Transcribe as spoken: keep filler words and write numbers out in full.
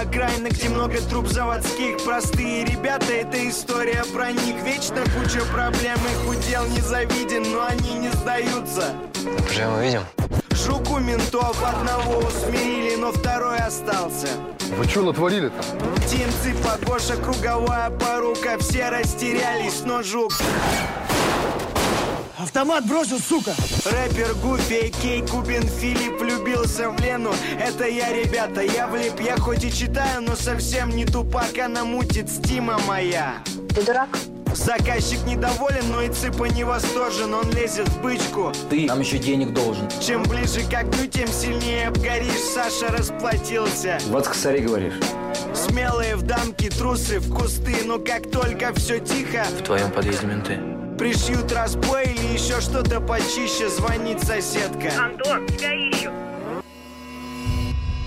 окраина, где много труб заводских. Простые ребята, это история про них. Вечно куча проблем, их удел не завиден, но они не сдаются. Живем увидим. Жуку ментов одного усмирили, но второй остался. Вы что натворили-то? Тимцы, Погоша, круговая порука, все растерялись, но жук. Автомат бросил, сука! Рэпер Гуфи, Кей, Кубин, Филипп влюбился в Лену. Это я, ребята, я влип. Я хоть и читаю, но совсем не тупак. Она мутит стима моя. Ты дурак? Заказчик недоволен, но и Цыпа не восторжен. Он лезет в бычку. Ты нам еще денег должен. Чем ближе к огню, тем сильнее обгоришь. Саша расплатился. Вот косари говоришь. Смелые в дамки, трусы в кусты. Но как только все тихо, В твоем подъезде менты. пришьют разбой или еще что-то почище, звонит соседка. Антон, тебя ищут.